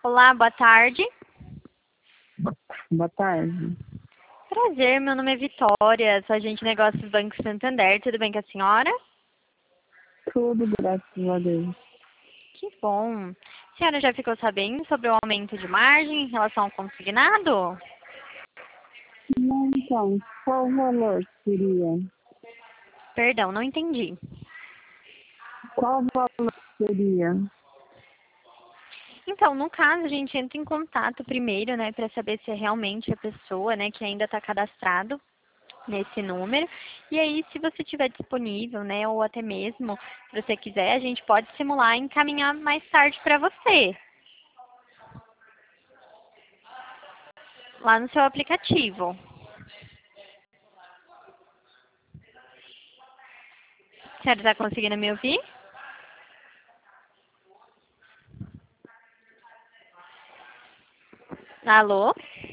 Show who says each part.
Speaker 1: Olá, boa tarde.
Speaker 2: Boa tarde.
Speaker 1: Prazer, meu nome é Vitória, sou agente de negócios do Banco Santander. Tudo bem com a senhora?
Speaker 2: Tudo, graças a Deus.
Speaker 1: Que bom. A senhora já ficou sabendo sobre o aumento de margem em relação ao consignado?
Speaker 2: Não, então, qual o valor seria?
Speaker 1: Perdão, não entendi.
Speaker 2: Qual o valor seria?
Speaker 1: Então, no caso, a gente entra em contato primeiro, né, para saber se é realmente a pessoa, né, que ainda está cadastrado nesse número. E aí, se você tiver disponível, né, ou até mesmo, se você quiser, a gente pode simular e encaminhar mais tarde para você, lá no seu aplicativo. A senhora está conseguindo me ouvir? Alô?